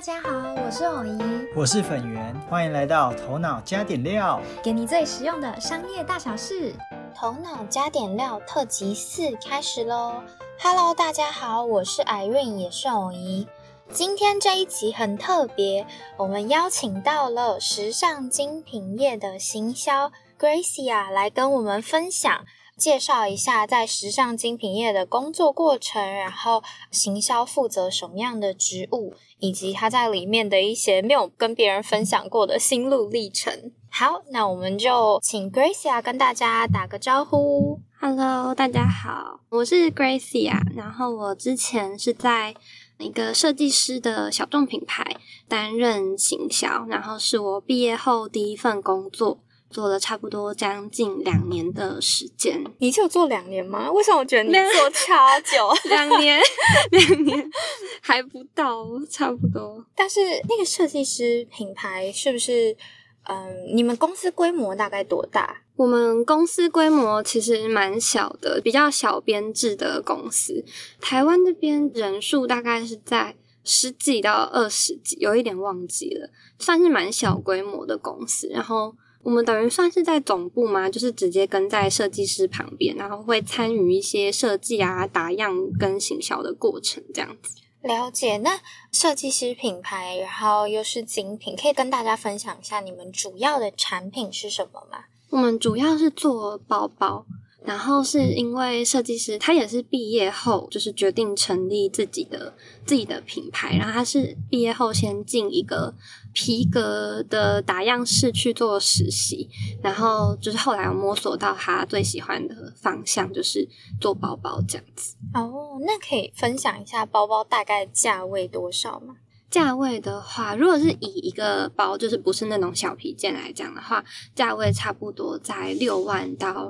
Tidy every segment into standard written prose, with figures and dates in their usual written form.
家好，我是偶怡， 我是粉圆，欢迎来到头脑加点料， 给你最实用的商业大小事。 头脑加点料特辑4开始咯。 Hello 大家好，我是 Irene， 也是偶怡。今天这一集很特别，我们邀请到了时尚精品业的行销 Gracia 来跟我们分享，介绍一下在时尚精品业的工作过程，然后行销负责什么样的职务，以及他在里面的一些没有跟别人分享过的心路历程。好，那我们就请 Gracia 跟大家打个招呼。 Hello， 大家好，我是 Gracia， 然后我之前是在一个设计师的小众品牌担任行销，然后是我毕业后第一份工作，做了差不多将近2年的时间。 你就做2年吗？为什么我觉得你做超久 ？2年还不到，差不多。 但是那个设计师品牌是不是你们公司规模大概多大？ 我们公司规模其实蛮小的，比较小编制的公司。台湾这边人数大概是在10几到20几，有一点忘记了，算是蛮小规模的公司。然后我们等于算是在总部嘛，就是直接跟在设计师旁边，然后会参与一些设计啊、打样跟行销的过程这样子。 了解。那设计师品牌，然后又是精品，可以跟大家分享一下你们主要的产品是什么吗？ 我们主要是做包包，然后是因为设计师他也是毕业后就是决定成立自己的品牌，然后他是毕业后先进一个皮革的打样室去做实习，然后就是后来有摸索到他最喜欢的方向，就是做包包这样子。 哦，那可以分享一下包包大概价位多少吗？ 价位的话，如果是以一个包，就是不是那种小皮件来讲的话，价位差不多在6万到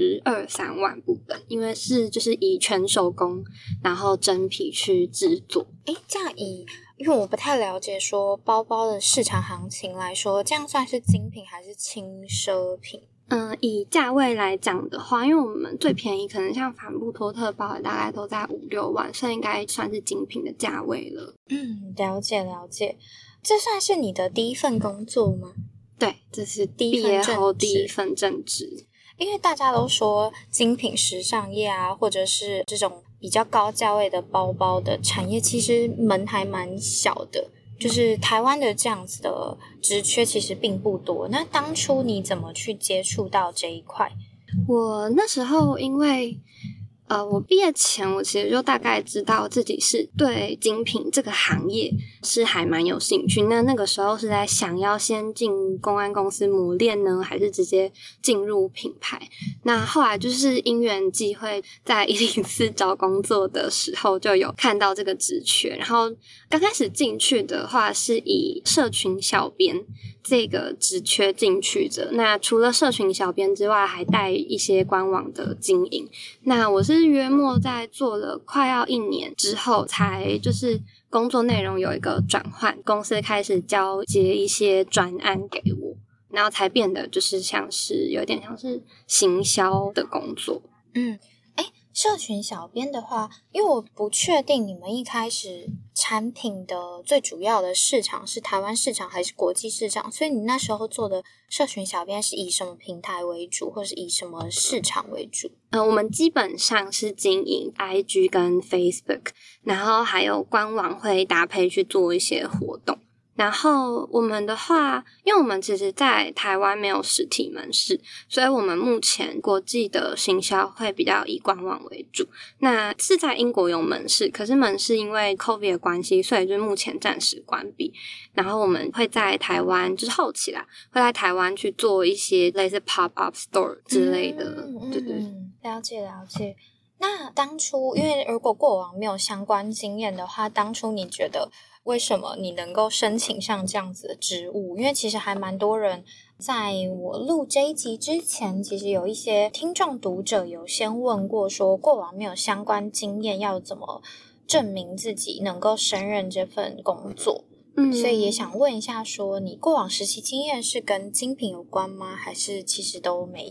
12、13万不等，因为是就是以全手工，然后真皮去制作。 这样因为我不太了解说包包的市场行情来说，这样算是精品还是轻奢品？ 以价位来讲的话，因为我们最便宜可能像帆布托特包大概都在5、6万，所以应该算是精品的价位了。 了解。这算是你的第一份工作吗？ 对，这是毕业后第一份正职。 因为大家都说精品时尚业啊，或者是这种比较高价位的包包的产业，其实门还蛮小的，就是台湾的这样子的职缺其实并不多。那当初你怎么去接触到这一块？ 我那时候因为我毕业前我其实就大概知道自己是对精品这个行业是还蛮有兴趣。那个时候是在想要先进公关公司磨练呢，还是直接进入品牌。那后来就是因缘际会，在104找工作的时候就有看到这个职缺，然后刚开始进去的话是以社群小编这个职缺进去的。那除了社群小编之外，还带一些官网的经营。那我是约莫在做了快要1年之后，才就是工作内容有一个转换，公司开始交接一些专案给我，然后才变得就是有点像是行销的工作。 社群小编的话，因为我不确定你们一开始产品的最主要的市场是台湾市场还是国际市场，所以你那时候做的社群小编是以什么平台为主，或是以什么市场为主？ 我们基本上是经营 IG 跟 Facebook， 然后还有官网会搭配去做一些活动。然后我们的话，因为我们其实在台湾没有实体门市，所以我们目前国际的行销会比较以官网为主。那是在英国有门市，可是门市因为 COVID 的关系，所以就目前暂时关闭。然后我们会在台湾，就是后期啦，会在台湾去做一些类似 pop-up store 之类的。对， 了解。那当初因为如果过往没有相关经验的话，当初你觉得为什么你能够申请上这样子的职务？因为其实还蛮多人，在我录这一集之前，其实有一些听众读者有先问过说，过往没有相关经验要怎么证明自己能够胜任这份工作。所以也想问一下说，你过往实习经验是跟精品有关吗？还是其实都没有？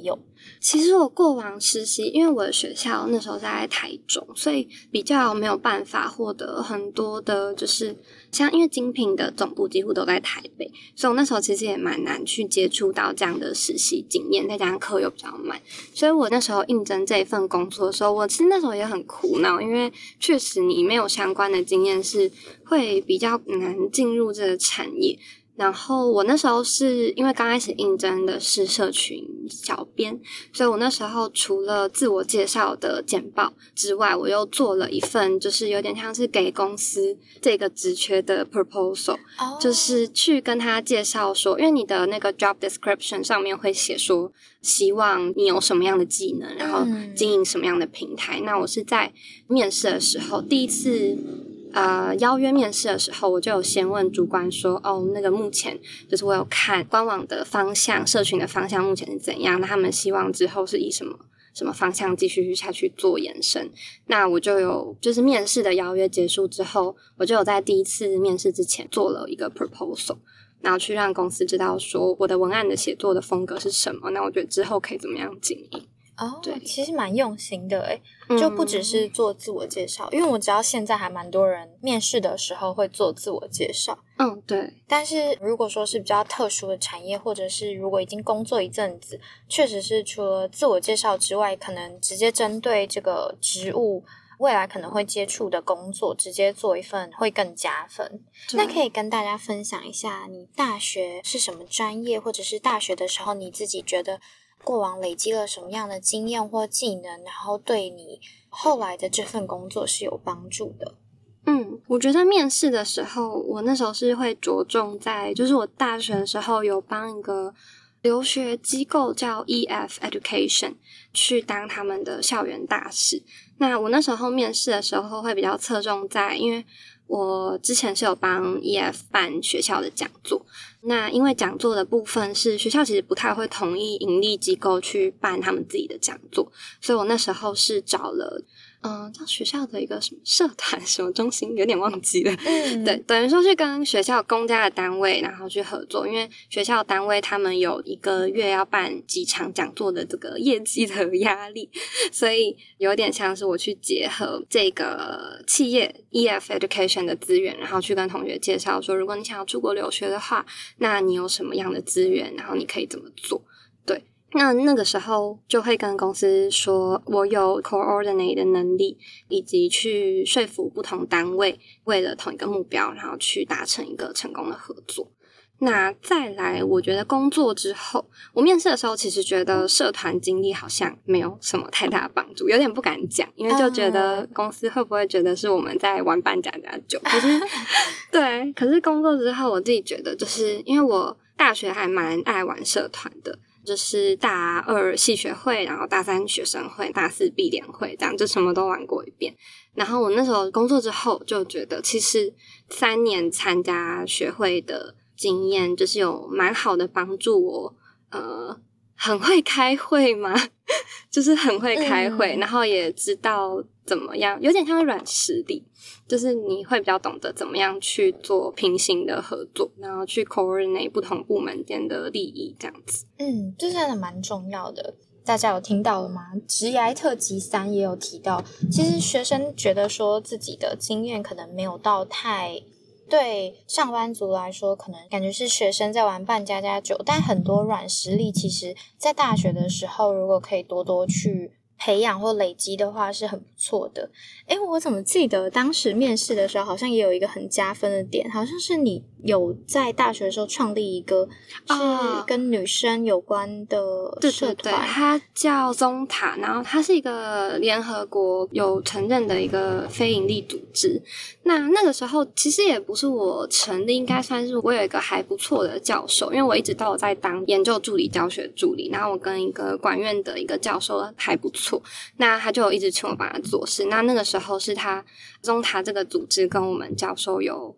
其实我过往实习，因为我的学校那时候在台中，所以比较没有办法获得很多的，就是像因为精品的总部几乎都在台北，所以我那时候其实也蛮难去接触到这样的实习经验，再加上课又比较慢，所以我那时候应征这一份工作的时候，我其实那时候也很苦恼，因为确实你没有相关的经验是会比较难进入这个产业。然后我那时候是因为刚开始应征的是社群小编，所以我那时候除了自我介绍的简报之外，我又做了一份就是有点像是给公司这个职缺的 proposal，就是去跟他介绍说，因为你的那个 job description 上面会写说希望你有什么样的技能，然后经营什么样的平台。那我是在面试的时候第一次邀约面试的时候，我就有先问主管说，那个目前就是我有看官网的方向，社群的方向目前是怎样，那他们希望之后是以什么方向继续下去做延伸。那我就有就是面试的邀约结束之后，我就有在第一次面试之前做了一个 proposal， 然后去让公司知道说我的文案的写作的风格是什么，那我觉得之后可以怎么样经营。 对，其实蛮用心的诶，就不只是做自我介绍，因为我知道现在还蛮多人面试的时候会做自我介绍。 对。 但是如果说是比较特殊的产业，或者是如果已经工作一阵子，确实是除了自我介绍之外，可能直接针对这个职务未来可能会接触的工作直接做一份会更加分。那可以跟大家分享一下你大学是什么专业，或者是大学的时候你自己觉得过往累积了什么样的经验或技能，然后对你后来的这份工作是有帮助的。 我觉得面试的时候，我那时候是会着重在，就是我大学的时候有帮一个留学机构叫 EF Education 去当他们的校园大使。那我那时候面试的时候会比较侧重在，因为我之前是有帮 EF 办学校的讲座，那因为讲座的部分是学校其实不太会同意盈利机构去办他们自己的讲座，所以我那时候是找了叫学校的一个什么社团什么中心，有点忘记了。对，等于说是跟学校公家的单位然后去合作，因为学校单位他们有一个月要办几场讲座的这个业绩的压力，所以有点像是我去结合这个企业 EF Education 的资源，然后去跟同学介绍说，如果你想要出国留学的话，那你有什么样的资源，然后你可以怎么做。对，那个时候就会跟公司说我有 coordinate 的能力，以及去说服不同单位为了同一个目标，然后去达成一个成功的合作。那再来我觉得工作之后，我面试的时候其实觉得社团经历好像没有什么太大帮助，有点不敢讲，因为就觉得公司会不会觉得是我们在玩扮家家酒。可是对，可是工作之后我自己觉得，就是因为我大学还蛮爱玩社团的，就是大二系学会，然后大三学生会，大四毕联会，这样就什么都玩过一遍。然后我那时候工作之后就觉得，其实3年参加学会的经验就是有蛮好的帮助我，很会开会嘛，就是很会开会，然后也知道怎么样，有点像软实力，就是你会比较懂得怎么样去做平行的合作，然后去 coordinate 不同部门间的利益这样子。 这真的蛮重要的。大家有听到了吗？职涯特辑3也有提到，其实学生觉得说自己的经验可能没有到太，对上班族来说可能感觉是学生在玩扮家家酒，但很多软实力其实在大学的时候如果可以多多去培养或累积的话是很不错的。我怎么记得当时面试的时候好像也有一个很加分的点，好像是你有在大学的时候创立一个是跟女生有关的社团。 对，它叫宗塔，然后它是一个联合国有承认的一个非营利组织。那个时候其实也不是我成立，应该算是我有一个还不错的教授，因为我一直都有在当研究助理、教学助理，然后我跟一个管院的一个教授还不错，那他就一直请我帮他做事。那个时候是他宗塔这个组织跟我们教授有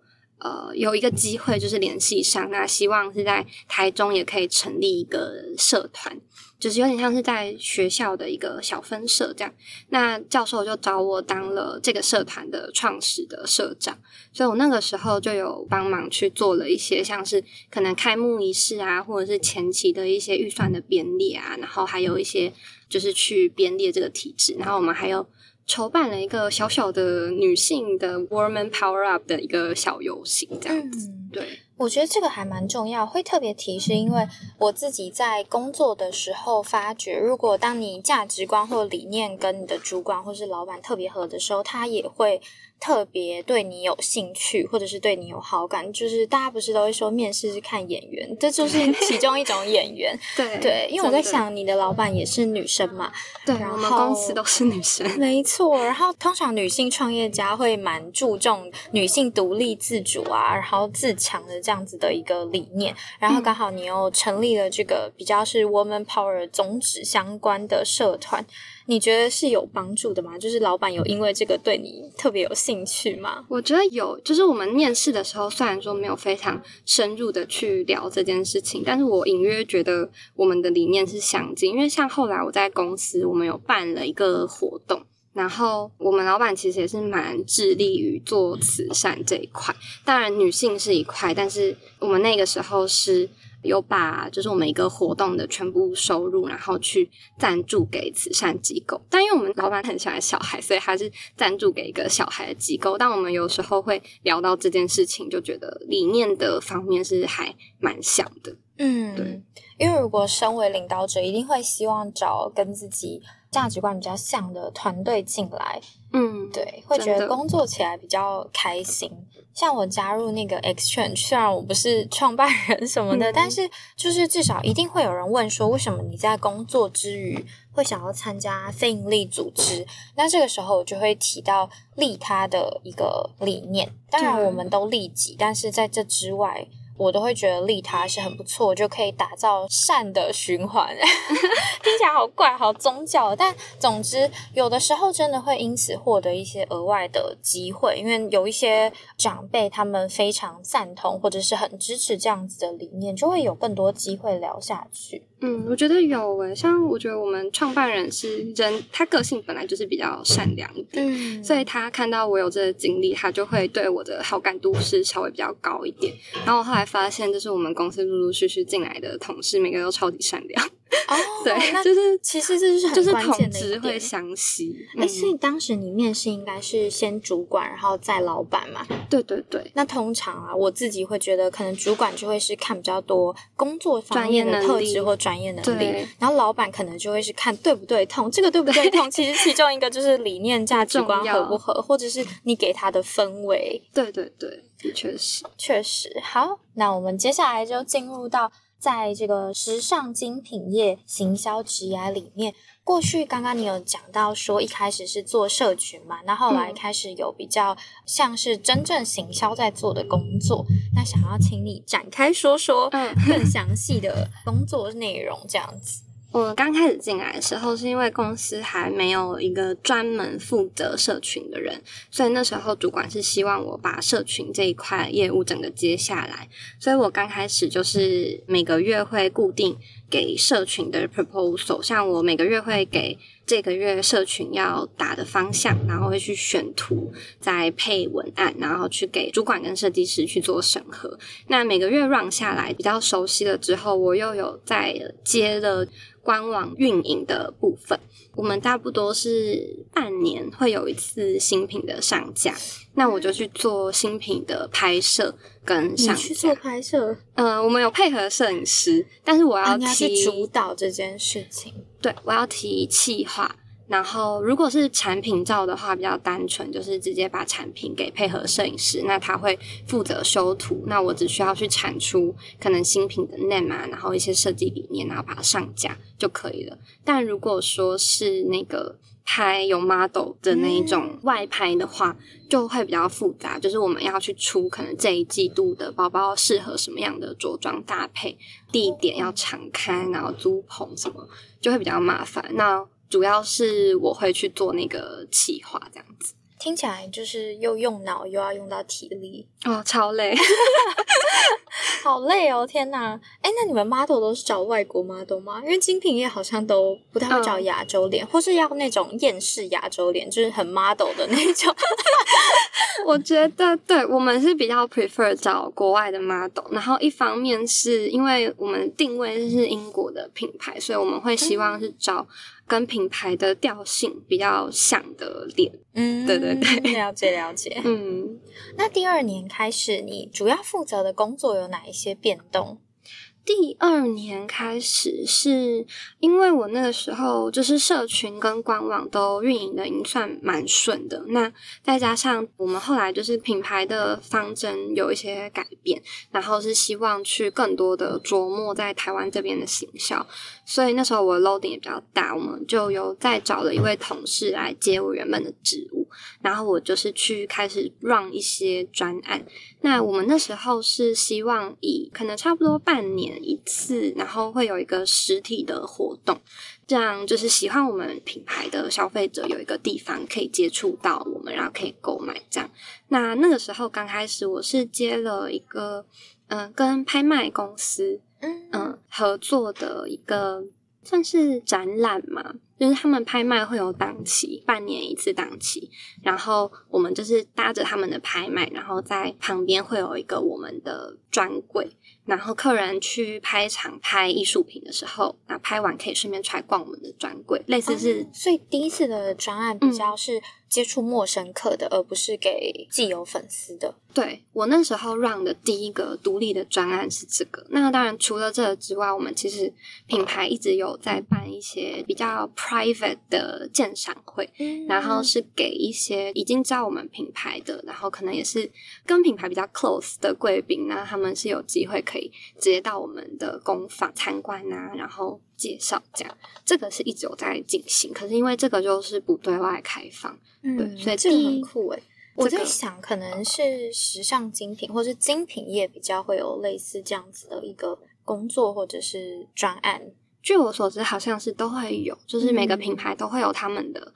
有一个机会就是联系上，那希望是在台中也可以成立一个社团，就是有点像是在学校的一个小分社这样。那教授就找我当了这个社团的创始的社长，所以我那个时候就有帮忙去做了一些像是可能开幕仪式啊，或者是前期的一些预算的编列啊，然后还有一些就是去编列这个体制，然后我们还有筹办了一个小小的女性的 Woman Power Up 的一个小游行这样子。对， 我觉得这个还蛮重要，会特别提是因为我自己在工作的时候发觉，如果当你价值观或理念跟你的主管或是老板特别合的时候，他也会特别对你有兴趣，或者是对你有好感。就是大家不是都会说面试是看眼缘，这就是其中一种眼缘。对，因为我在想你的老板也是女生嘛， 对，我们公司都是女生， 没错。然后通常女性创业家会蛮注重女性独立自主啊，然后自强的这样子的一个理念。然后刚好你又成立了这个比较是 Woman Power 宗旨相关的社团，你觉得是有帮助的吗？就是老板有因为这个对你特别有兴趣吗？ 我觉得有，就是我们面试的时候虽然说没有非常深入的去聊这件事情，但是我隐约觉得我们的理念是相近。因为像后来我在公司我们有办了一个活动，然后我们老板其实也是蛮致力于做慈善这一块，当然女性是一块，但是我们那个时候是有把就是我们一个活动的全部收入然后去赞助给慈善机构，但因为我们老板很喜欢小孩，所以他是赞助给一个小孩的机构。但我们有时候会聊到这件事情，就觉得理念的方面是还蛮像的。对， 因为如果身为领导者一定会希望找跟自己价值观比较像的团队进来，对，会觉得工作起来比较开心。像我加入那个 Exchange， 虽然我不是创办人什么的，但是就是至少一定会有人问说，为什么你在工作之余会想要参加非营利组织？那这个时候我就会提到利他的一个理念。当然我们都利己，但是在这之外，我都会觉得利他是很不错，就可以打造善的循环。听起来好怪好宗教，但总之有的时候真的会因此获得一些额外的机会，因为有一些长辈他们非常赞同或者是很支持这样子的理念，就会有更多机会聊下去。 我觉得有诶，像我觉得我们创办人是人，他个性本来就是比较善良一点，所以他看到我有这个经历，他就会对我的好感度是稍微比较高一点。然后我后来发现，就是我们公司陆陆续续进来的同事，每个都超级善良。对，就是其实这就是很关键的一点， 就是同质会相吸。 所以当时你面试应该是先主管，然后再老板嘛？ 对对对。 那通常啊，我自己会觉得，可能主管就会是看比较多工作方面的特质或专业能力，然后老板可能就会是看对不对痛。这个对不对痛，其实其中一个就是理念、价值观合不合，或者是你给他的氛围。 对对对，的确是， 确实。好，那我们接下来就进入到在这个时尚精品业行销职涯里面，过去刚刚你有讲到说一开始是做社群嘛，那后来开始有比较像是真正行销在做的工作，那想要请你展开说说更详细的工作内容这样子。 我刚开始进来的时候是因为公司还没有一个专门负责社群的人，所以那时候主管是希望我把社群这一块业务整个接下来，所以我刚开始就是每个月会固定给社群的 proposal， 像我每个月会给这个月社群要打的方向，然后会去选图，再配文案，然后去给主管跟设计师去做审核。那每个月 run 下来比较熟悉了之后，我又有在接了官网运营的部分，我们差不多是半年会有一次新品的上架，那我就去做新品的拍摄跟上架。 你去做拍摄？ 我们有配合摄影师，但是我要你要去主导这件事情。 对，我要提企划。然后如果是产品照的话比较单纯，就是直接把产品给配合摄影师，那他会负责修图，那我只需要去产出可能新品的 name 啊，然后一些设计理念，然后把它上架就可以了。但如果说是那个拍有 model 的那一种外拍的话，就会比较复杂，就是我们要去出可能这一季度的包包适合什么样的着装搭配，地点要常开，然后租棚什么，就会比较麻烦。那主要是我会去做那个企划这样子。 听起来就是又用脑又要用到体力哦，超累。 好累哦，天哪！那你们 model 都是找外国 model 吗？因为精品业好像都不太会找亚洲脸，或是要那种厌世亚洲脸，就是很 model 的那种。 我觉得对，我们是比较 prefer 找国外的 model， 然后一方面是因为我们定位是英国的品牌，所以我们会希望是找跟品牌的调性比较像的脸。对对对， 了解了解。那第2年开始，你主要负责的工作有哪一些变动？ 第2年开始是因为我那个时候就是社群跟官网都运营的已经算蛮顺的，那再加上我们后来就是品牌的方针有一些改变，然后是希望去更多的琢磨在台湾这边的行销，所以那时候我的 loading 也比较大，我们就有再找了一位同事来接我原本的职务，然后我就是去开始 run 一些专案。那我们那时候是希望以可能差不多半年一次，然后会有一个实体的活动，这样就是喜欢我们品牌的消费者有一个地方可以接触到我们，然后可以购买这样。那个时候刚开始我是接了一个跟拍卖公司合作的一个算是展览嘛，就是他们拍卖会有档期，半年一次档期，然后我们就是搭着他们的拍卖，然后在旁边会有一个我们的专柜，然后客人去拍场拍艺术品的时候，那拍完可以顺便出来逛我们的专柜，类似是所以第一次的专案比较是接触陌生客的，而不是给既有粉丝的。 对，我那时候 run 的第一个独立的专案是这个。那当然除了这个之外，我们其实品牌一直有在办一些比较 private 的鉴赏会，然后是给一些已经知道我们品牌的，然后可能也是跟品牌比较 close 的贵宾，那他们是有机会可以直接到我们的工坊参观啊，然后介绍这样。这个是一直有在进行，可是因为这个就是不对外开放，对，所以这个很酷欸。我在想可能是时尚精品或是精品业比较会有类似这样子的一个工作或者是专案。 据我所知好像是都会有，就是每个品牌都会有他们的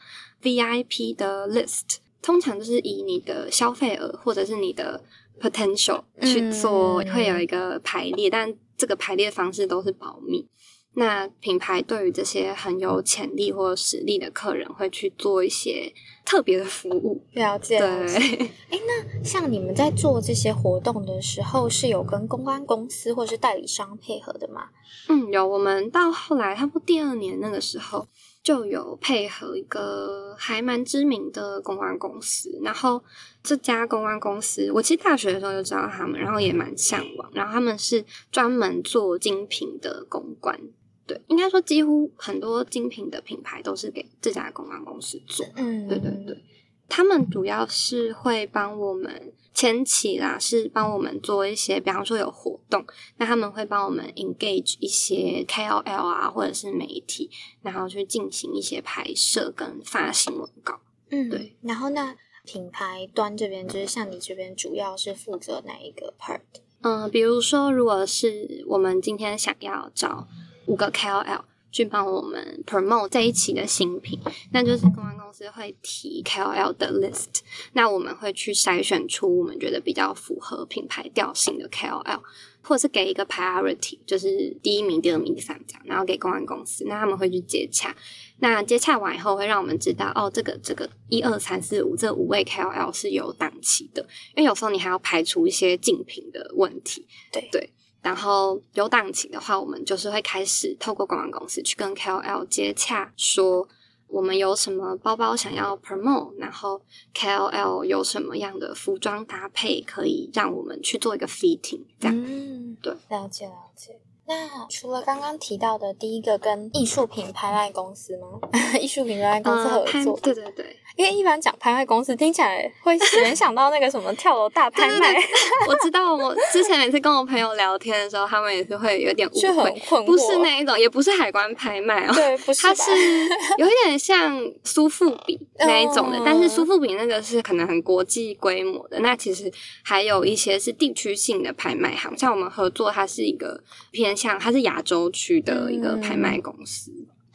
VIP 的 list， 通常就是以你的消费额或者是你的 potential 去做，会有一个排列，但这个排列方式都是保密。那品牌对于这些很有潜力或实力的客人会去做一些特别的服务。 了解。 对。 那像你们在做这些活动的时候是有跟公关公司或是代理商配合的吗？ 有，我们到后来差不多第2年那个时候就有配合一个还蛮知名的公关公司，然后这家公关公司我其实大学的时候就知道他们，然后也蛮向往，然后他们是专门做精品的公关，对，应该说几乎很多精品的品牌都是给这家公关公司做。对对对，他们主要是会帮我们前期啦，是帮我们做一些，比方说有活动，那他们会帮我们 engage 一些 KOL 啊，或者是媒体，然后去进行一些拍摄跟发新闻稿。对。 然后那品牌端这边就是像你这边主要是负责哪一个 part？ 比如说如果是我们今天想要找5个 KOL 去帮我们 promote 这一期的新品，那就是公关公司会提 KOL 的 list， 那我们会去筛选出我们觉得比较符合品牌调性的 KOL， 或者是给一个 priority， 就是第1名、第2名、第3名这样，然后给公关公司，那他们会去接洽，那接洽完以后会让我们知道这个1、2、3、4、5这5位 KOL 是有档期的，因为有时候你还要排除一些竞品的问题。对，然后有档期的话，我们就是会开始透过公关公司去跟 KOL 接洽，说我们有什么包包想要 promote， 然后 KOL 有什么样的服装搭配可以让我们去做一个 fitting， 这样。对， 了解。那除了刚刚提到的第一个跟艺术品拍卖公司吗？艺术品拍卖公司合作， 对对对。 因为一般讲拍卖公司听起来会联想到那个什么跳楼大拍卖。 对，我知道，我之前每次跟我朋友聊天的时候，他们也是会有点误会， 很困惑， 不是那一种，也不是海关拍卖哦， 对，不是吧， 它是有一点像苏富比那一种的，但是苏富比那个是可能很国际规模的，那其实还有一些是地区性的拍卖行，像我们合作，它是一个偏向它是亚洲区的一个拍卖公司。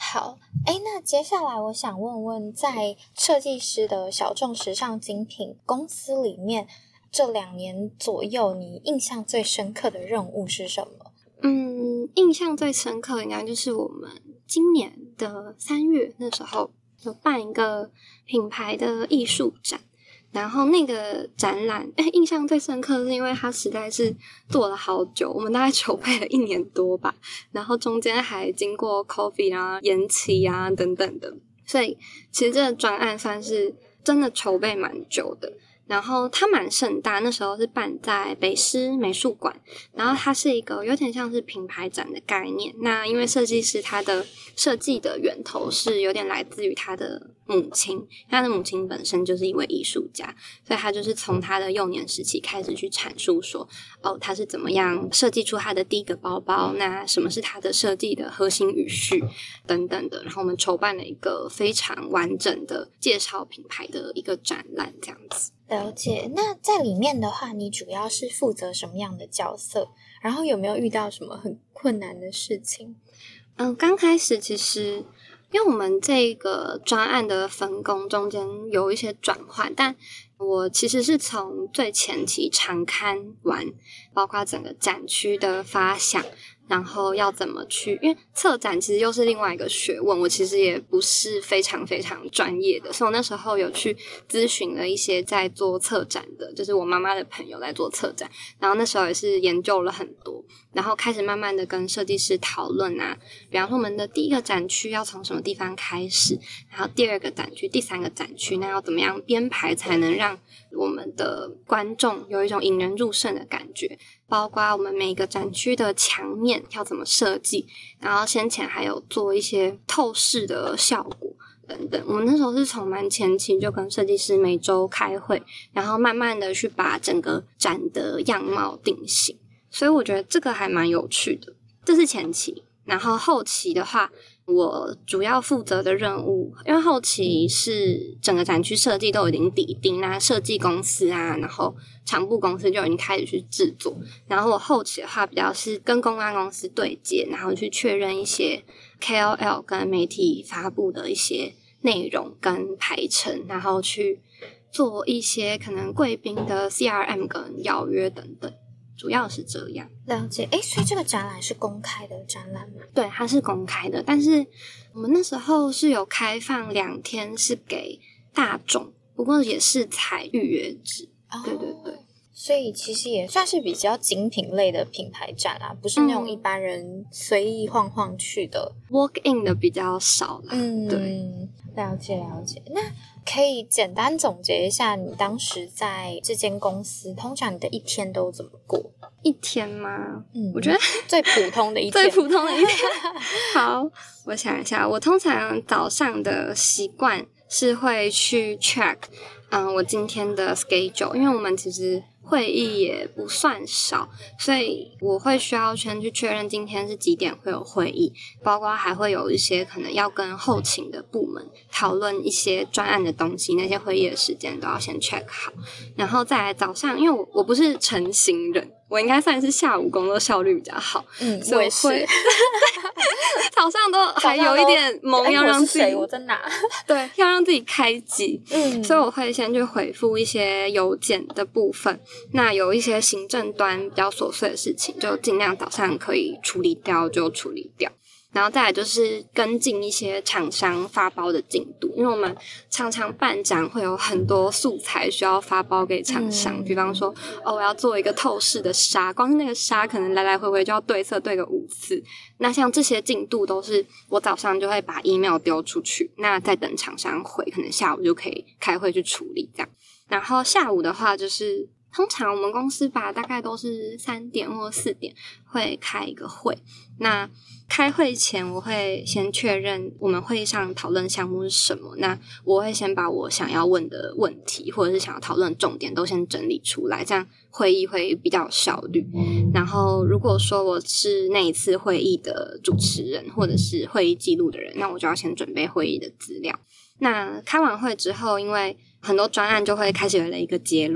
好，那接下来我想问问，在设计师的小众时尚精品公司里面，这2年左右，你印象最深刻的任务是什么？ 印象最深刻应该就是我们今年的3月那时候有办一个品牌的艺术展，然后那个展览印象最深刻是因为它实在是做了好久，我们大概筹备了1年多吧，然后中间还经过 COVID 啊、延期啊等等的，所以其实这个专案算是真的筹备蛮久的。然后它蛮盛大，那时候是办在北师美术馆，然后它是一个有点像是品牌展的概念。那因为设计师他的设计的源头是有点来自于他的母亲，他的母亲本身就是一位艺术家，所以他就是从他的幼年时期开始去阐述说，他是怎么样设计出他的第一个包包，那什么是他的设计的核心语序等等的。然后我们筹办了一个非常完整的介绍品牌的一个展览这样子。 了解。那在里面的话，你主要是负责什么样的角色？然后有没有遇到什么很困难的事情？ 刚开始其实因为我们这个专案的分工中间有一些转换，但我其实是从最前期常看完，包括整个展区的发想，然后要怎么去，因为策展其实又是另外一个学问，我其实也不是非常非常专业的，所以我那时候有去咨询了一些在做策展的，就是我妈妈的朋友来做策展，然后那时候也是研究了很多，然后开始慢慢的跟设计师讨论啊，比方说我们的第一个展区要从什么地方开始，然后第2个展区、第3个展区，那要怎么样编排才能让我们的观众有一种引人入胜的感觉，包括我们每个展区的墙面要怎么设计，然后先前还有做一些透视的效果等等。我们那时候是从蛮前期就跟设计师每周开会，然后慢慢的去把整个展的样貌定型，所以我觉得这个还蛮有趣的，这是前期。然后后期的话，我主要负责的任务，因为后期是整个展区设计都已经底定，那设计公司啊，然后场部公司就已经开始去制作，然后我后期的话比较是跟公关公司对接，然后去确认一些 KOL 跟媒体发布的一些内容跟排程，然后去做一些可能贵宾的 CRM 跟邀约等等，主要是这样。 了解。所以这个展览是公开的展览吗？ 对，它是公开的，但是我们那时候是有开放2天是给大众，不过也是采预约制。对对对。 所以其实也算是比较精品类的品牌展啦，不是那种一般人随意晃晃去的。 walk in 的比较少啦。对。 了解了解。那可以简单总结一下你当时在这间公司，通常你的一天都怎么过？ 一天吗？我觉得最普通的一天。 最普通的一天。好，我想一下，我通常早上的习惯是会去 check 我今天的 schedule， 因为我们其实会议也不算少，所以我会需要先去确认今天是几点会有会议，包括还会有一些可能要跟后勤的部门讨论一些专案的东西，那些会议的时间都要先 check 好，然后再来早上，因为我不是晨型人，我应该算是下午工作效率比较好， 我也是早上都还有一点懵，要让自己我在哪？ 对，要让自己开机，所以我会先去回复一些邮件的部分，那有一些行政端比较琐碎的事情，就尽量早上可以处理掉就处理掉。然后再来就是跟进一些厂商发包的进度，因为我们常常办展会有很多素材需要发包给厂商，比方说我要做一个透视的纱，光是那个纱可能来来回回就要对色对个5次，那像这些进度都是我早上就会把 email 丢出去，那再等厂商回，可能下午就可以开会去处理这样。然后下午的话就是通常我们公司吧，大概都是3点或4点会开一个会。那开会前我会先确认我们会议上讨论项目是什么，那我会先把我想要问的问题或者是想要讨论的重点都先整理出来，这样会议会比较有效率。然后如果说我是那一次会议的主持人或者是会议记录的人，那我就要先准备会议的资料。那开完会之后，因为很多专案就会开始有了一个结论，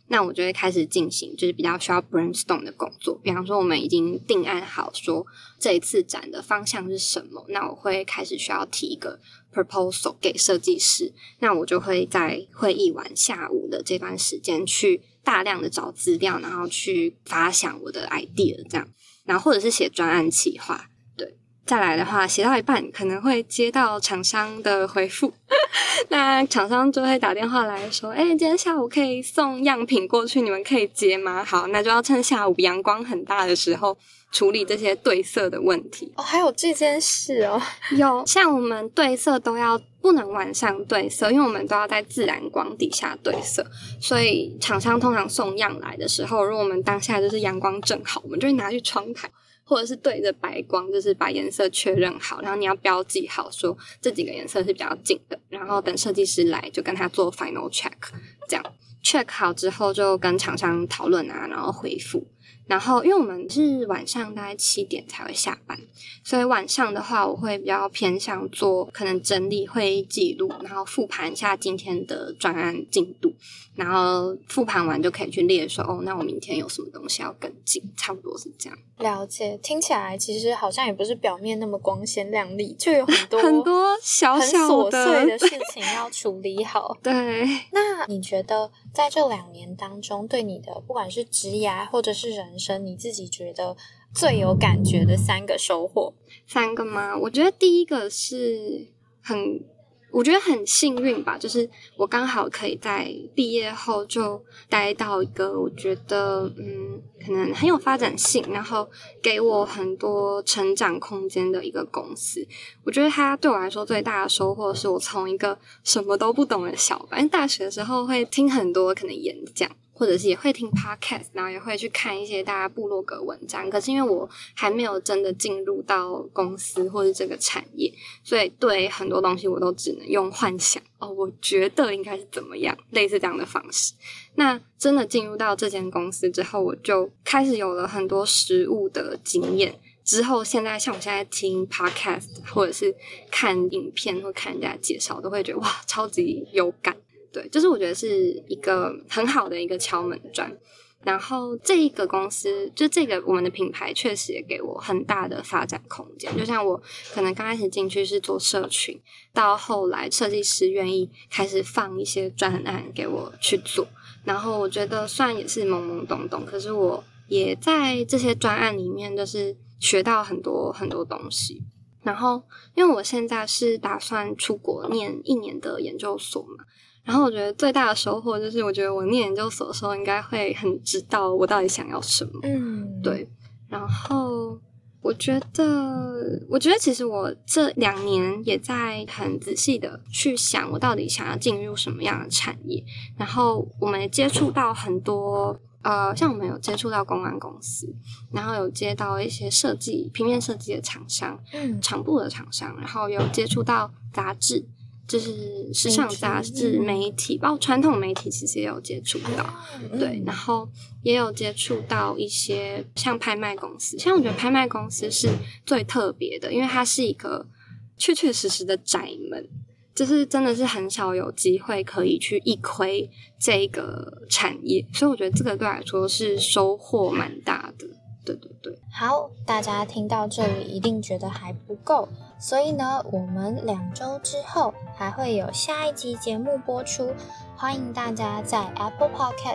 那我就会开始进行就是比较需要 brainstorm 的工作，比方说我们已经定案好说这一次展的方向是什么，那我会开始需要提一个 proposal 给设计师，那我就会在会议完下午的这段时间去大量的找资料，然后去发想我的 idea 这样，然后或者是写专案企划。对，再来的话写到一半可能会接到厂商的回复那厂商就会打电话来说今天下午可以送样品过去，你们可以接吗？好，那就要趁下午阳光很大的时候处理这些对色的问题。 还有这件事哦。 有，像我们对色都要不能晚上对色，因为我们都要在自然光底下对色，所以厂商通常送样来的时候，如果我们当下就是阳光正好，我们就会拿去窗台或者是对着白光，就是把颜色确认好，然后你要标记好说这几个颜色是比较近的，然后等设计师来就跟他做 final check， 这样 check 好之后就跟厂商讨论啊，然后回复。然后因为我们是晚上大概7点才会下班，所以晚上的话我会比较偏向做可能整理会议记录，然后复盘一下今天的专案进度，然后复盘完就可以去列说那我明天有什么东西要跟进，差不多是这样。 了解，听起来其实好像也不是表面那么光鲜亮丽，就有很多很多小小的很琐碎的事情要处理好。 对， 那你觉得在这2年当中，对你的不管是职涯或者是人生，你自己觉得最有感觉的3个收获 ？3个吗？我觉得第一个是我觉得很幸运吧，就是我刚好可以在毕业后就待到一个我觉得可能很有发展性，然后给我很多成长空间的一个公司。我觉得它对我来说最大的收获是我从一个什么都不懂的小白，因为大学的时候会听很多可能演讲，或者是也会听 podcast， 然后也会去看一些大家部落格文章，可是因为我还没有真的进入到公司或是这个产业，所以对很多东西我都只能用幻想我觉得应该是怎么样，类似这样的方式。那真的进入到这间公司之后，我就开始有了很多实务的经验，之后现在像我现在听 podcast 或者是看影片或看人家介绍，都会觉得哇超级有感。对，就是我觉得是一个很好的一个敲门砖。然后这一个公司，就这个我们的品牌确实也给我很大的发展空间。就像我可能刚开始进去是做社群，到后来设计师愿意开始放一些专案给我去做，然后我觉得虽然也是懵懵懂懂，可是我也在这些专案里面就是学到很多很多东西。然后因为我现在是打算出国念1年的研究所嘛，然后我觉得最大的收获就是我觉得我念研究所的时候应该会很知道我到底想要什么。对。然后我觉得其实我这2年也在很仔细的去想我到底想要进入什么样的产业，然后我们也接触到很多像我们有接触到公关公司，然后有接到一些平面设计的厂商，厂部的厂商，然后有接触到杂志，就是时尚杂志媒体，包括传统媒体其实也有接触到，对，然后也有接触到一些像拍卖公司，像我觉得拍卖公司是最特别的，因为它是一个确确实实的宅门，就是真的是很少有机会可以去一窥这个产业，所以我觉得这个对我来说是收获蛮大的。对对对， 好，大家听到这里一定觉得还不够，所以呢，我们2周之后还会有下一集节目播出，欢迎大家在 Apple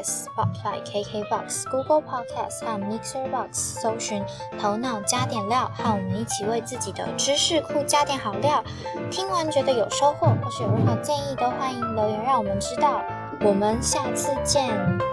Podcast、Spotify、KKBox、Google Podcast 和 Mixerbox 搜寻头脑加点料，和我们一起为自己的知识库加点好料。听完觉得有收获，或是有任何建议，都欢迎留言让我们知道。我们下次见。